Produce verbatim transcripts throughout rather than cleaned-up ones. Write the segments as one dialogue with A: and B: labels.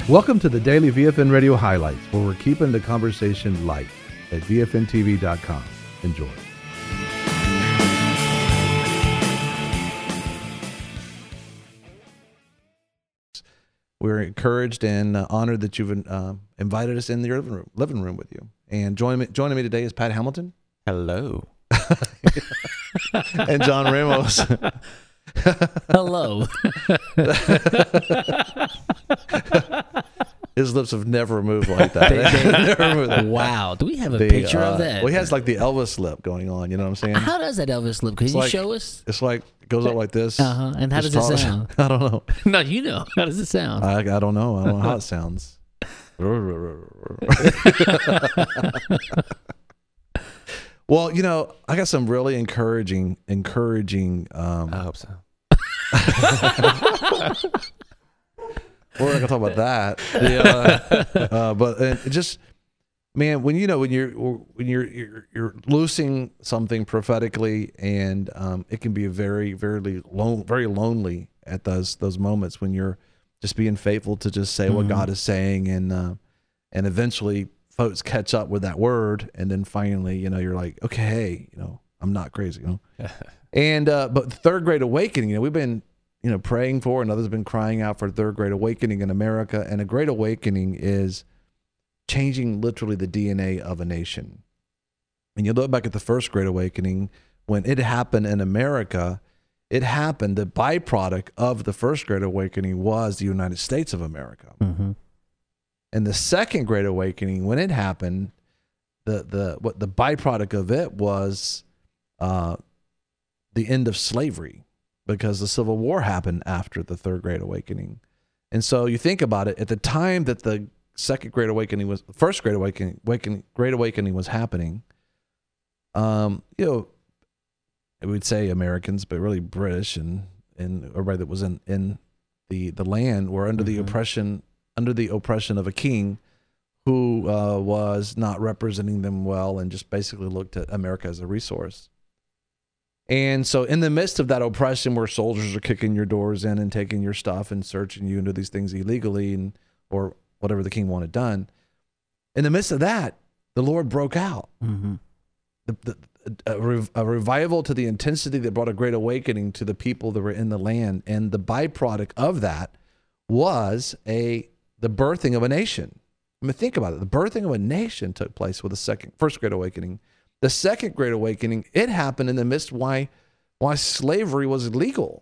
A: Welcome to the Daily V F N Radio Highlights, where we're keeping the conversation light at V F N T V dot com. Enjoy. We're encouraged and uh, honored that you've uh, invited us in your living room, living room with you. And joining me, joining me today is Pat Hamilton.
B: Hello.
A: And John Ramos.
C: Hello.
A: His lips have never moved like that.
C: They- they-
A: Never moved like that.
C: Wow. Do we have a
A: The,
C: picture
A: uh,
C: of that?
A: Well, he has like the Elvis lip going on. You know what I'm saying?
C: How does that Elvis look? Can
A: It's
C: you
A: like-
C: show us?
A: It's like it goes up like this.
C: Uh-huh. And how
A: Just
C: does it
A: tall-
C: sound?
A: I don't know.
C: No, you know. How does it sound?
A: I, I don't know. I don't know how it sounds. Well, you know, I got some really encouraging, encouraging. Um,
B: I hope so.
A: we're not gonna talk about that. Yeah, uh, but uh, it just, man, when you know when you're when you're you're, you're loosing something prophetically, and um, it can be very, very lone, very lonely at those those moments when you're just being faithful to just say what
C: Mhm.
A: God is saying, and uh, and eventually folks catch up with that word, and then finally, you know, you're like, okay, hey, you know, I'm not crazy, you know. And uh, but the third great awakening, you know, we've been, you know, praying for, and others have been crying out for third great awakening in America. And a great awakening is changing literally the D N A of a nation. And you look back at the first great awakening, when it happened in America, it happened, the byproduct of the first great awakening was the United States of America.
C: Mm-hmm.
A: And the second great awakening, when it happened, the the what the byproduct of it was uh, the end of slavery, because the Civil War happened after the third great awakening. And so you think about it, at the time that the second great awakening was, the first great awakening, awakening great awakening was happening, um, you know, we'd say Americans, but really British and and everybody that was in in the the land were under
C: Mm-hmm.
A: the oppression under the oppression of a king who uh, was not representing them well, and just basically looked at America as a resource. And so in the midst of that oppression, where soldiers are kicking your doors in and taking your stuff and searching you and do these things illegally, and or whatever the king wanted done, in the midst of that, the Lord broke out.
C: Mm-hmm.
A: The, the, a, rev- a revival to the intensity that brought a great awakening to the people that were in the land. And the byproduct of that was a the birthing of a nation. I mean, think about it. The birthing of a nation took place with the second, first great awakening. The second great awakening, it happened in the midst why why slavery was legal,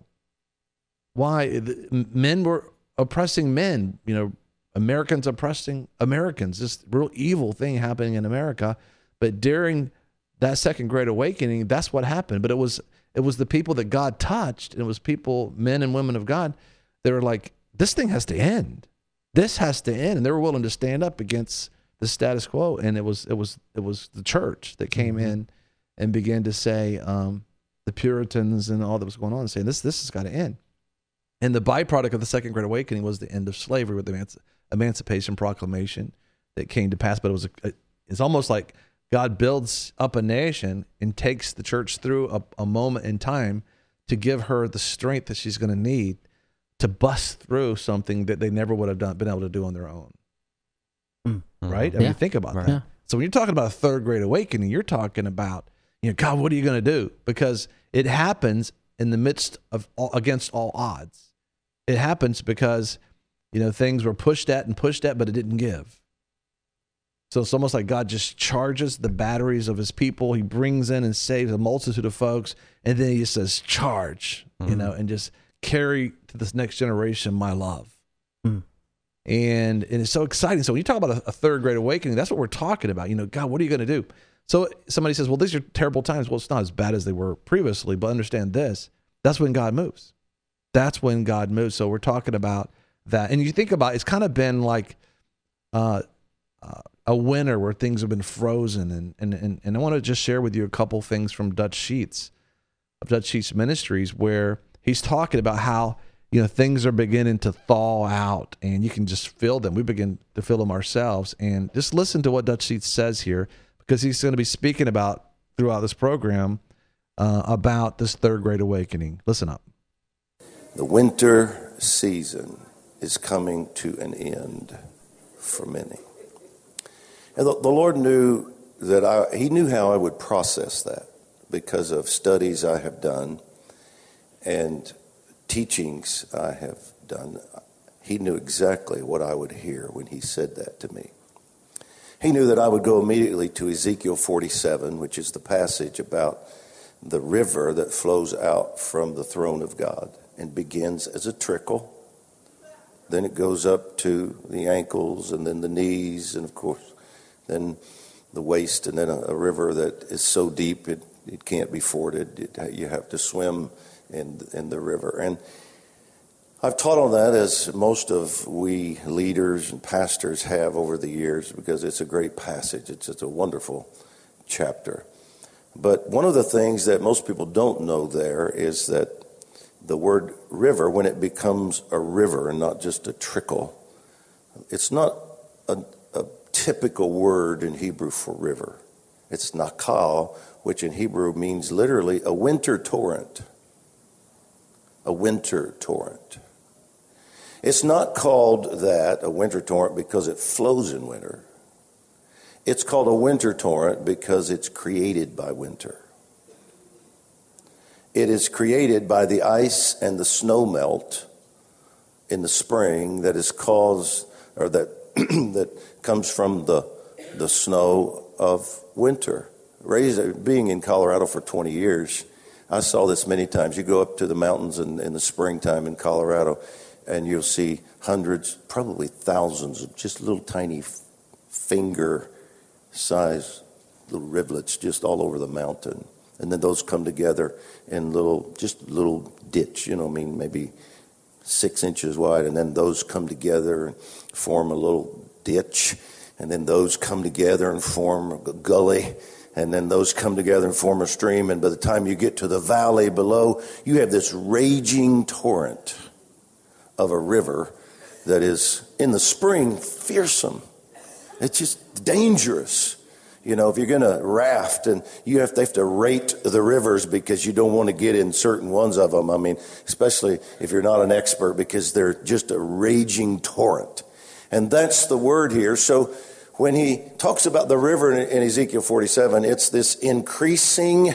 A: why the, men were oppressing men, you know, Americans oppressing Americans. This real evil thing happening in America. But during that second great awakening, that's what happened. But it was it was the people that God touched, and it was people, men and women of God, that were like, this thing has to end. This has to end. And they were willing to stand up against the status quo. And it was it was it was the church that came
C: Mm-hmm.
A: in and began to say, um, the Puritans and all that was going on, saying this this has got to end. And the byproduct of the second great awakening was the end of slavery with the Emanci- Emancipation Proclamation that came to pass. But it was a, it's almost like God builds up a nation and takes the church through a, a moment in time to give her the strength that she's going to need to bust through something that they never would have done, been able to do on their own.
C: Mm-hmm.
A: Right? I mean,
C: Yeah.
A: think about
B: Right.
A: that.
C: Yeah.
A: So when you're talking about a third great awakening, you're talking about, you know, God, what are you going to do? Because it happens in the midst of all, against all odds. It happens because, you know, things were pushed at and pushed at, but it didn't give. So it's almost like God just charges the batteries of his people. He brings in and saves a multitude of folks. And then he just says, charge, you
B: Mhm.
A: know, and just carry to this next generation my love.
C: Mm.
A: And, and it's so exciting. So when you talk about a, a third great awakening, that's what we're talking about. You know, God, what are you going to do? So somebody says, well, these are terrible times. Well, it's not as bad as they were previously, but understand this. That's when God moves. That's when God moves. So we're talking about that. And you think about, it's kind of been like uh, uh, a winter where things have been frozen. And, and, and, and I want to just share with you a couple things from Dutch Sheets, of Dutch Sheets Ministries, where he's talking about how, you know, things are beginning to thaw out, and you can just feel them. We begin to feel them ourselves. And just listen to what Dutch Sheets says here, because he's going to be speaking about throughout this program uh, about this third great awakening. Listen up.
D: The winter season
B: is coming to an end for many. And the, the Lord knew that I, he knew how I would process that because of studies I have done and teachings I have done. He knew exactly what I would hear when he said that to me. He knew that I would go immediately to Ezekiel forty-seven, which is the passage about the river that flows out from the throne of God and begins as a trickle. Then it goes up to the ankles and then the knees and, of course, then the waist, and then a, a river that is so deep it, it can't be forded. It, you have to swim in, in the river. And I've taught on that, as most of we leaders and pastors have over the years, because it's a great passage. It's, it's a wonderful chapter. But one of the things that most people don't know there is that the word river, when it becomes a river and not just a trickle, it's not a, a typical word in Hebrew for river. It's nakal, which in Hebrew means literally a winter torrent. A winter torrent. It's not called that, a winter torrent, because it flows in winter. It's called a winter torrent because it's created by winter. It is created by the ice and the snow melt in the spring that is caused, or that that comes from the the snow of winter. Raised, being in Colorado for twenty years, I saw this many times. You go up to the mountains in, in the springtime in Colorado, and you'll see hundreds, probably thousands of just little tiny finger size little rivulets just all over the mountain. And then those come together in little, just little ditch, you know, I mean, maybe six inches wide. And then those come together and form a little ditch. And then those come together and form a gully. And then those come together and form a stream. And by the time you get to the valley below, you have this raging torrent of a river that is, in the spring, fearsome. It's just dangerous. You know, if you're going to raft, and you have to, have to rate the rivers because you don't want to get in certain ones of them. I mean, especially if you're not an expert, because they're just a raging torrent. And that's the word here. So when he talks about the river in, in Ezekiel forty-seven, it's this increasing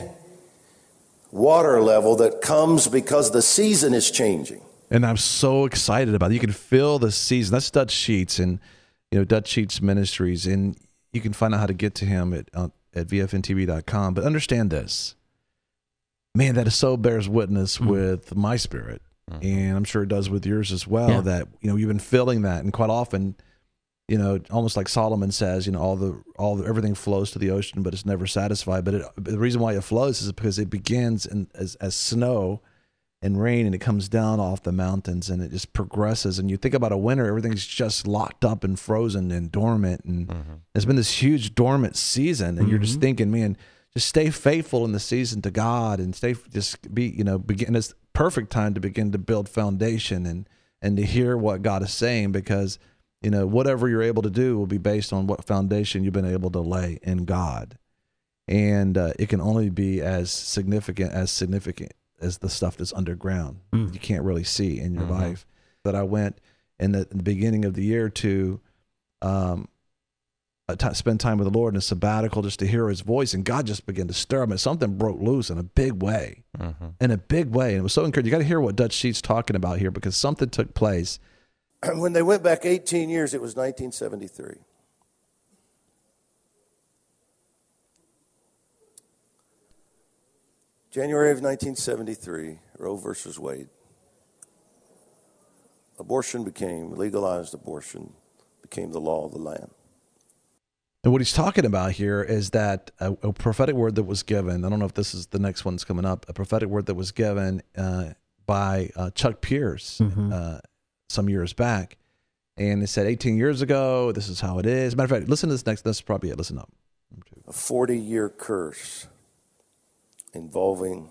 B: water level that comes because the season is changing.
A: And I'm so excited about it. You can feel the season. That's Dutch Sheets, and you know, Dutch Sheets Ministries, and you can find out how to get to him at uh, at v f n t v dot com. But understand this, man, that is so bears witness mm-hmm. with my spirit, mm-hmm. and I'm sure it does with yours as well. Yeah. That you know, you've been feeling that, and quite often, you know, almost like Solomon says, you know, all the all the, everything flows to the ocean, but it's never satisfied. But it, the reason why it flows is because it begins in, as as snow and rain, and it comes down off the mountains, and it just progresses. And you think about a winter, everything's just locked up and frozen and dormant, and mm-hmm. there's been this huge dormant season, and mm-hmm. you're just thinking, man, just stay faithful in the season to God, and stay, just be, you know, begin. It's perfect time to begin to build foundation and and to hear what God is saying, because you know, whatever you're able to do will be based on what foundation you've been able to lay in God, and uh, it can only be as significant as significant. as the stuff that's underground mm. you can't really see in your mm-hmm. life. That I went in the, in the beginning of the year to um, t- spend time with the Lord in a sabbatical, just to hear his voice, and God just began to stir me. Something broke loose in a big way, mm-hmm. in a big way. And it was so encouraging. You got to hear what Dutch Sheets talking about here, because something took place.
B: When they went back eighteen years, it was nineteen seventy-three. January of nineteen seventy-three, Roe versus Wade. Abortion became, legalized abortion became the law of the land.
A: And what he's talking about here is that a, a prophetic word that was given, I don't know if this is the next one that's coming up, a prophetic word that was given uh, by uh, Chuck Pierce mm-hmm. uh, some years back. And it said eighteen years ago, this is how it is. Matter of fact, listen to this next, this is probably it, listen up.
B: A forty-year curse involving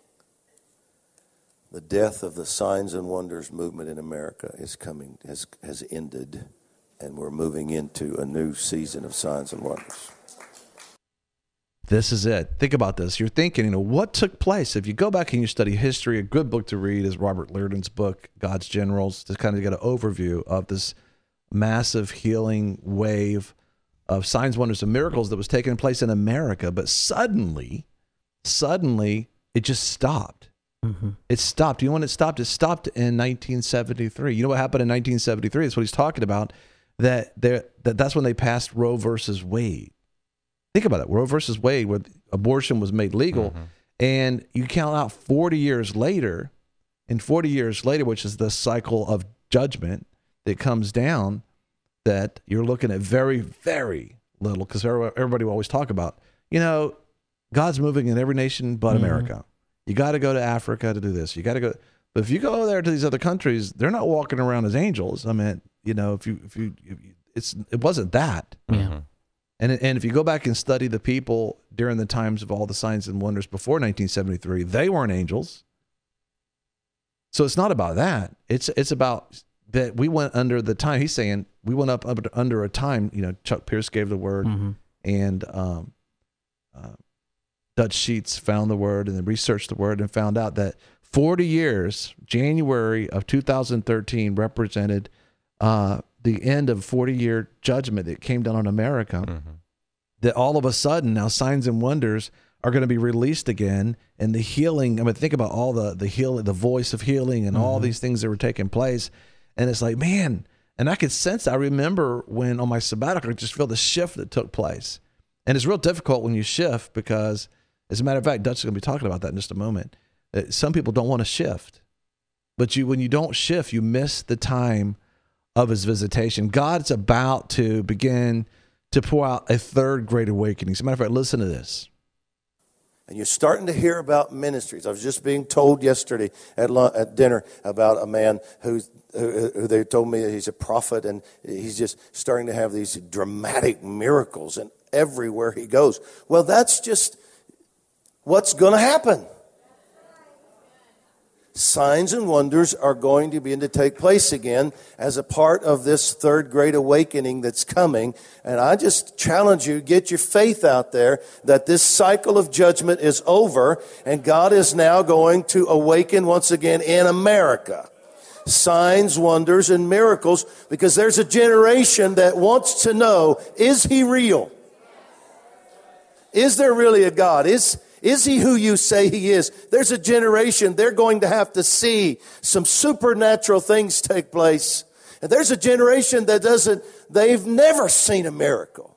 B: the death of the signs and wonders movement in America is coming, has has ended, and we're moving into a new season of signs and wonders.
A: this is it. Think about this. You're thinking, you know, what took place? If you go back and you study history, a good book to read is Robert Liardon's book, God's Generals, to kind of get an overview of this massive healing wave of signs, wonders, and miracles that was taking place in America. But suddenly, suddenly, it just stopped.
C: Mm-hmm.
A: It stopped. You know when it stopped? It stopped in nineteen seventy-three. You know what happened in nineteen seventy-three? That's what he's talking about. That there, that that's when they passed Roe versus Wade. Think about it. Roe versus Wade, where abortion was made legal, mm-hmm. and you count out forty years later, and forty years later, which is the cycle of judgment that comes down, that you're looking at very, very little, because everybody will always talk about, you know, God's moving in every nation but mm-hmm. America. You got to go to Africa to do this. You got to go. But if you go there to these other countries, they're not walking around as angels. I mean, you know, if you, if you, if you it's, it wasn't that.
C: Yeah.
A: And and if you go back and study the people during the times of all the signs and wonders before nineteen seventy-three, they weren't angels. So it's not about that. It's it's about that we went under the time. He's saying we went up under, under a time. You know, Chuck Pierce gave the word, mm-hmm. and um, uh, Dutch Sheets found the word and then researched the word and found out that forty years, January of two thousand thirteen, represented uh, the end of forty-year judgment that came down on America. Mm-hmm. That all of a sudden now signs and wonders are going to be released again, and the healing. I mean, think about all the the healing, the voice of healing, and mm-hmm. all these things that were taking place. And it's like, man, and I could sense. I remember when on my sabbatical, I just feel the shift that took place, and it's real difficult when you shift because, as a matter of fact, Dutch is going to be talking about that in just a moment. Some people don't want to shift, but you when you don't shift, you miss the time of his visitation. God's about to begin to pour out a third great awakening. As a matter of fact, listen to this.
B: And you're starting to hear about ministries. I was just being told yesterday at lunch, at dinner about a man who's, who, who they told me he's a prophet, and he's just starting to have these dramatic miracles and everywhere he goes. Well, that's just what's going to happen. Signs and wonders are going to begin to take place again as a part of this third great awakening that's coming. And I just challenge you, get your faith out there that this cycle of judgment is over and God is now going to awaken once again in America. Signs, wonders, and miracles, because there's a generation that wants to know, is he real? Is there really a God? Is Is he who you say he is? There's a generation, they're going to have to see some supernatural things take place. And there's a generation that doesn't, they've never seen a miracle.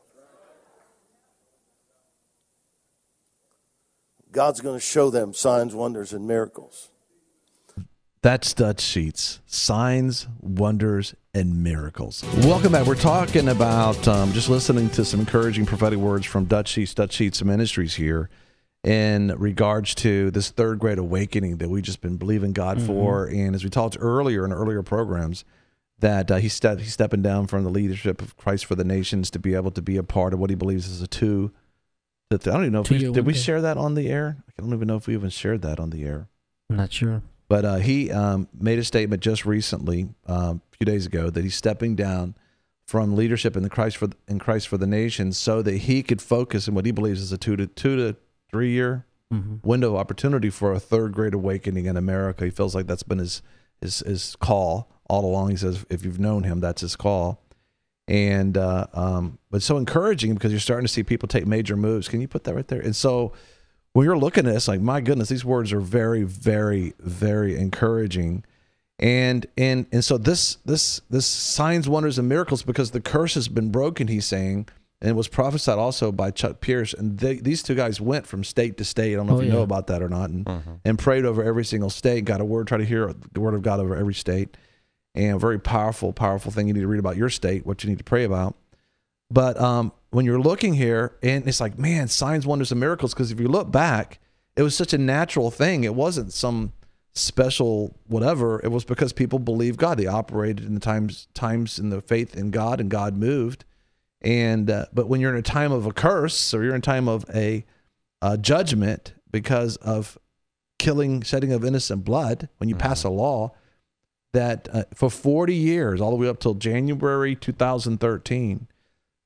B: God's going to show them signs, wonders, and miracles.
A: That's Dutch Sheets. Signs, wonders, and miracles. Welcome back. We're talking about um, just listening to some encouraging prophetic words from Dutch Sheets, Dutch Sheets Ministries here, in regards to this third great awakening that we've just been believing God mm-hmm. for. And as we talked earlier in earlier programs, that uh, he step, he's stepping down from the leadership of Christ for the Nations to be able to be a part of what he believes is a two. I don't even know if we, did we share that on the air? I don't even know if we even shared that on the air.
C: I'm not sure.
A: But uh, he um, made a statement just recently, um, a few days ago, that he's stepping down from leadership in the Christ for in Christ for the Nations so that he could focus on what he believes is a two to two to three-year mm-hmm. window of opportunity for a third great awakening in America. He feels like that's been his, his his call all along. He says, if you've known him, that's his call. And uh, um, but it's so encouraging because you're starting to see people take major moves. Can you put that right there? And so when you're looking at this, like, my goodness, these words are very, very, very encouraging. And and and so this this this signs, wonders, and miracles, because the curse has been broken, he's saying. And it was prophesied also by Chuck Pierce. And they, these two guys went from state to state. I don't know oh, if you yeah. know about that or not. And, uh-huh. and prayed over every single state, got a word, try to hear the word of God over every state. And a very powerful, powerful thing you need to read about your state, what you need to pray about. But um, when you're looking here, and it's like, man, signs, wonders, and miracles. Because if you look back, it was such a natural thing. It wasn't some special whatever. It was because people believed God. They operated in the times, times in the faith in God, and God moved. And uh, but when you're in a time of a curse, or you're in a time of a uh, judgment because of killing, shedding of innocent blood, when you mm-hmm. pass a law that uh, for forty years, all the way up till January two thousand thirteen,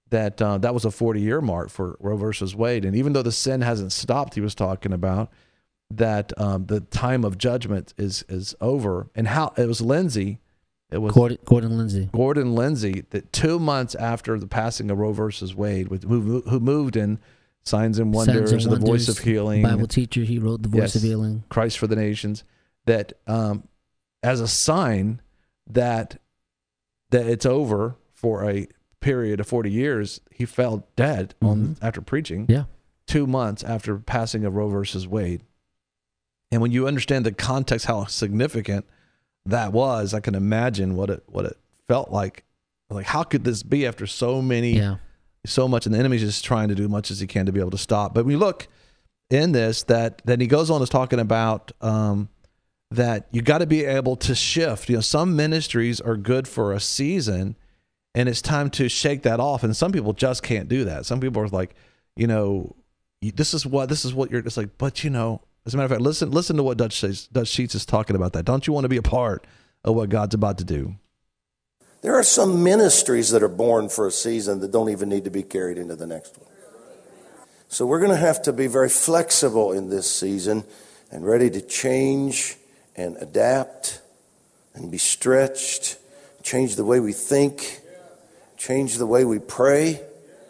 A: that uh, that was a forty-year mark for Roe versus Wade. And even though the sin hasn't stopped, he was talking about that um, the time of judgment is is over. And how it was Lindsay, it was
C: Gordon, Gordon Lindsay.
A: Gordon Lindsay, that two months after the passing of Roe versus Wade, with, who, who moved in Signs and Wonders,
C: Signs and
A: The Voice
C: Wonders,
A: of Healing,
C: Bible teacher, he wrote The Voice
A: Yes.
C: of Healing.
A: Christ for the Nations, that um, as a sign that that it's over for a period of forty years, he fell dead on
C: Mhm.
A: after preaching.
C: Yeah.
A: Two months after passing of Roe versus Wade. And when you understand the context, how significant that was, I can imagine what it what it felt like. Like, how could this be after so many,
C: Yeah.
A: so much, and the enemy's just trying to do much as he can to be able to stop. But we look in this, that then he goes on is talking about um, that you got to be able to shift. You know, some ministries are good for a season, and it's time to shake that off. And some people just can't do that. Some people are like, you know, you- this is what this is what you're. It's like, but you know, as a matter of fact, listen, listen to what Dutch says, Dutch Sheets is talking about. That don't you want to be a part of what God's about to do?
B: There are some ministries that are born for a season that don't even need to be carried into the next one. So we're going to have to be very flexible in this season and ready to change and adapt and be stretched, change the way we think, change the way we pray.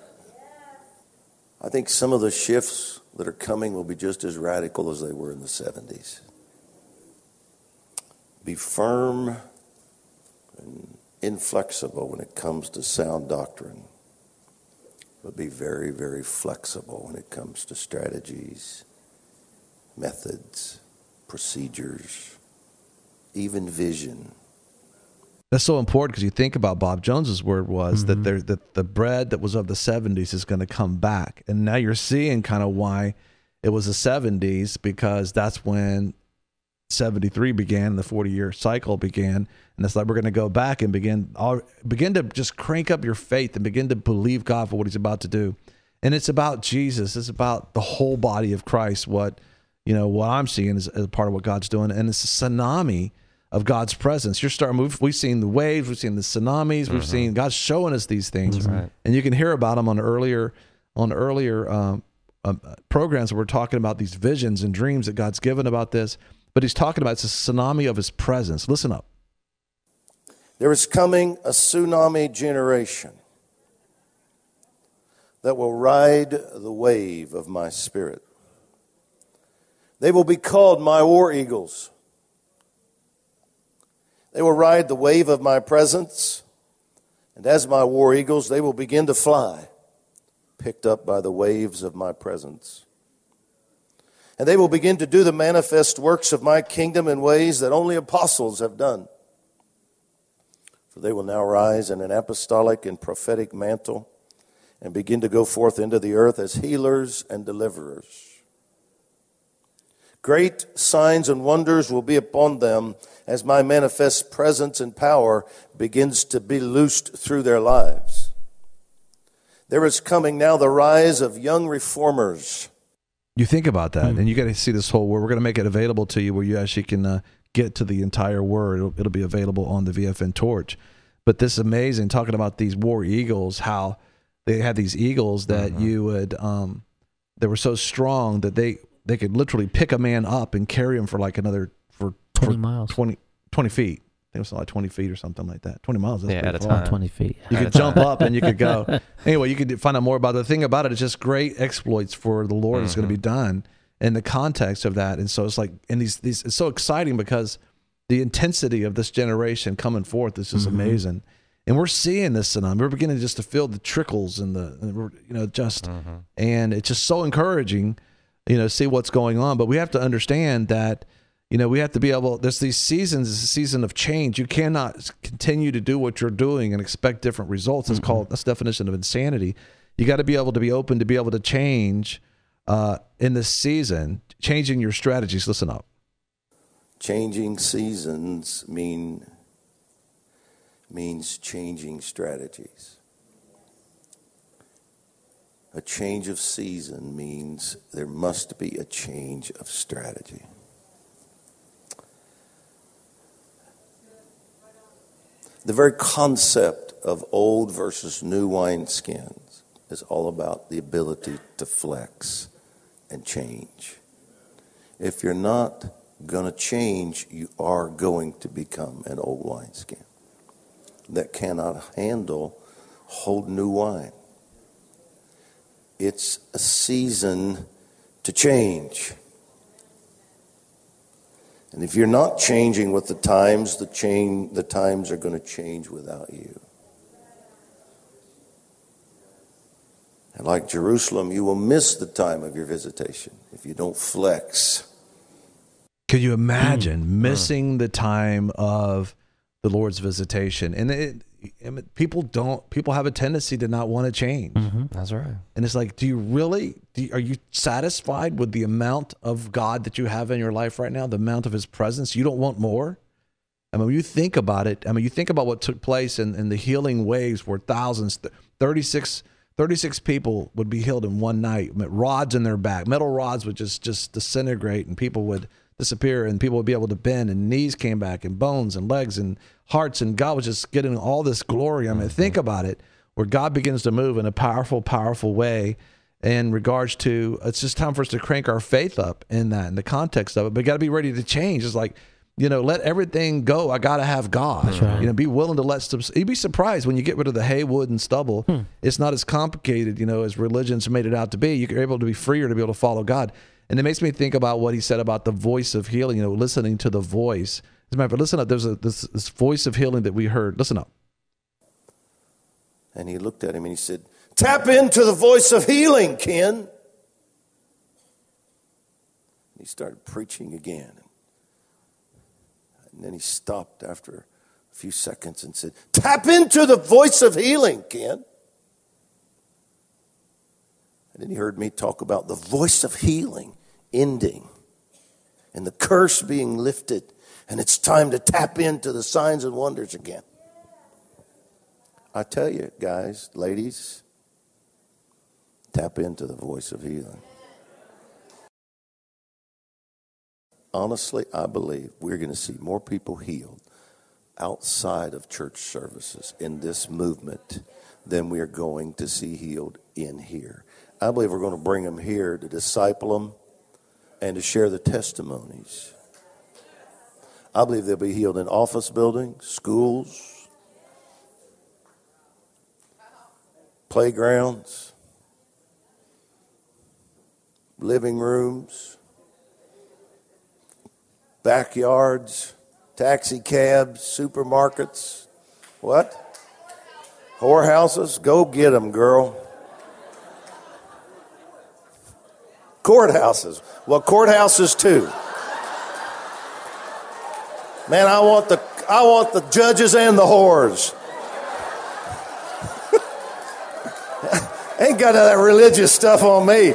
B: I think some of the shifts that are coming will be just as radical as they were in the seventies. Be firm and inflexible when it comes to sound doctrine, but be very, very flexible when it comes to strategies, methods, procedures, even vision.
A: That's so important, because you think about Bob Jones's word was
C: Mm-hmm.
A: that there that the bread that was of the seventies is going to come back, and now you're seeing kind of why it was the seventies, because that's when seventy-three began, the forty-year cycle began, and it's like we're going to go back and begin all, begin to just crank up your faith and begin to believe God for what He's about to do. And it's about Jesus. It's about the whole body of Christ. What you know, what I'm seeing is, is part of what God's doing, and it's a tsunami of God's presence. You're starting. We've, we've seen the waves. We've seen the tsunamis. We've seen God's showing us these things,
D: right.
A: and you can hear about them on earlier on earlier um, um, programs where we're talking about these visions and dreams that God's given about this. But He's talking about it's a tsunami of His presence. Listen up.
B: There is coming a tsunami generation that will ride the wave of my spirit. They will be called my war eagles. They will ride the wave of my presence, and as my war eagles, they will begin to fly, picked up by the waves of my presence. And they will begin to do the manifest works of my kingdom in ways that only apostles have done. For they will now rise in an apostolic and prophetic mantle and begin to go forth into the earth as healers and deliverers. Great signs and wonders will be upon them as my manifest presence and power begins to be loosed through their lives. There is coming now the rise of young reformers.
A: You think about that, and you got to see this whole word. We're going to make it available to you where you actually can uh, get to the entire word. It'll, it'll be available on the V F N Torch. But this is amazing, talking about these war eagles, how they had these eagles that
D: Mm-hmm.
A: you would, um, they were so strong that they, they could literally pick a man up and carry him for like another, for
C: twenty
A: for
C: miles.
A: twenty, twenty feet. I think it was like twenty feet or something like that. twenty miles. That's
D: Yeah,
A: pretty
D: at a
A: far.
D: time.
C: twenty feet.
A: You
D: At
A: could
D: a
A: jump
D: time.
A: up and you could go. Anyway, you could find out more about it. The thing about it is just great exploits for the Lord is going to be done in the context of that. And so it's like, and these, these, it's so exciting because the intensity of this generation coming forth is just amazing. And we're seeing this tsunami. We're beginning just to feel the trickles and the, and we're, you know, just, and it's just so encouraging, you know, see what's going on. But we have to understand that, you know, we have to be able, there's these seasons, it's a season of change. You cannot continue to do what you're doing and expect different results. It's called, that's the definition of insanity. You got to be able to be open to be able to change uh, in this season, changing your strategies. Listen up.
B: Changing seasons mean means changing strategies. A change of season means there must be a change of strategy. The very concept of old versus new wineskins is all about the ability to flex and change. If you're not going to change, you are going to become an old wineskin that cannot handle hold new wine. It's a season to change. And if you're not changing with the times, the change, the times are going to change without you. And like Jerusalem, you will miss the time of your visitation if you don't flex.
A: Could you imagine mm. missing the time of the Lord's visitation? And it, I mean, people don't. People have a tendency to not want to change.
D: Mm-hmm. That's right.
A: And it's like, do you really? Do you, are you satisfied with the amount of God that you have in your life right now? The amount of His presence. You don't want more. I mean, when you think about it. I mean, you think about what took place in, in the healing waves, where thousands, thirty-six, thirty-six people would be healed in one night. Rods in their back, metal rods would just just disintegrate, and people would disappear, and people would be able to bend, and knees came back, and bones and legs and hearts, and God was just getting all this glory. I mean, think about it, where God begins to move in a powerful, powerful way in regards to, it's just time for us to crank our faith up in that, in the context of it, but got to be ready to change. It's like, you know, let everything go. I got to have God. Right. You know, be willing to let some, you'd be surprised when you get rid of the hay, wood, and stubble. Hmm. It's not as complicated, you know, as religion's made it out to be. You're able to be freer to be able to follow God. And it makes me think about what he said about the voice of healing, you know, listening to the voice. As a matter of fact, listen up. There's a, this, this voice of healing that we heard. Listen up.
B: And he looked at him and he said, tap into the voice of healing, Ken. And he started preaching again. And then he stopped after a few seconds and said, tap into the voice of healing, Ken. And then he heard me talk about the voice of healing ending and the curse being lifted. And it's time to tap into the signs and wonders again. I tell you, guys, ladies, tap into the voice of healing. Honestly, I believe we're going to see more people healed outside of church services in this movement than we are going to see healed in here. I believe we're going to bring them here to disciple them and to share the testimonies. I believe they'll be healed in office buildings, schools, playgrounds, living rooms, backyards, taxi cabs, supermarkets. What? Whorehouses? Go get them, girl. Courthouses. Well, courthouses too. Man, I want the I want the judges and the whores. Ain't got none of that religious stuff on me.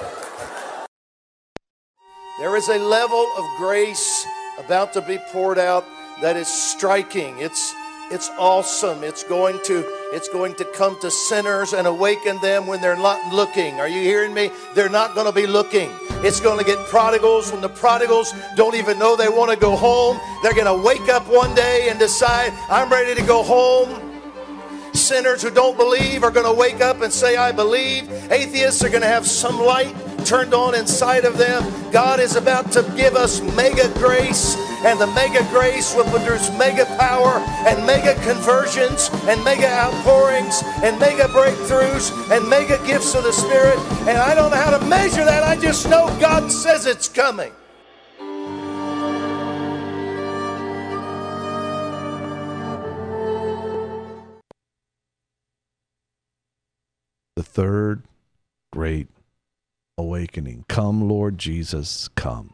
B: There is a level of grace about to be poured out that is striking. It's it's awesome. It's going to it's going to come to sinners and awaken them when they're not looking. Are you hearing me? They're not going to be looking. It's going to get prodigals when the prodigals don't even know they want to go home. They're going to wake up one day and decide, I'm ready to go home. Sinners who don't believe are going to wake up and say, I believe. Atheists are going to have some light turned on inside of them. God is about to give us mega grace, and the mega grace will produce mega power and mega conversions and mega outpourings and mega breakthroughs and mega gifts of the Spirit. And I don't know how to measure that. I just know God says it's coming.
A: The third great awakening. Come, Lord Jesus, come.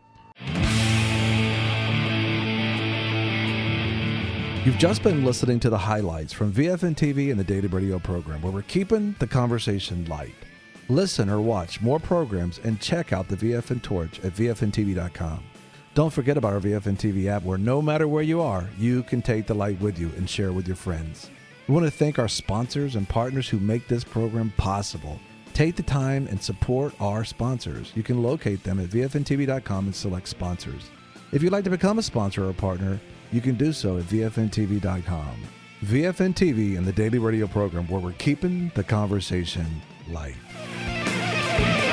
A: You've just been listening to the highlights from V F N T V and the Daily Radio program, where we're keeping the conversation light. Listen or watch more programs and check out the V F N Torch at V F N T V dot com. Don't forget about our V F N T V app, where no matter where you are, you can take the light with you and share with your friends. We want to thank our sponsors and partners who make this program possible. Take the time and support our sponsors. You can locate them at V F N T V dot com and select sponsors. If you'd like to become a sponsor or a partner, you can do so at V F N T V dot com. V F N T V and the Daily Radio program, where we're keeping the conversation life.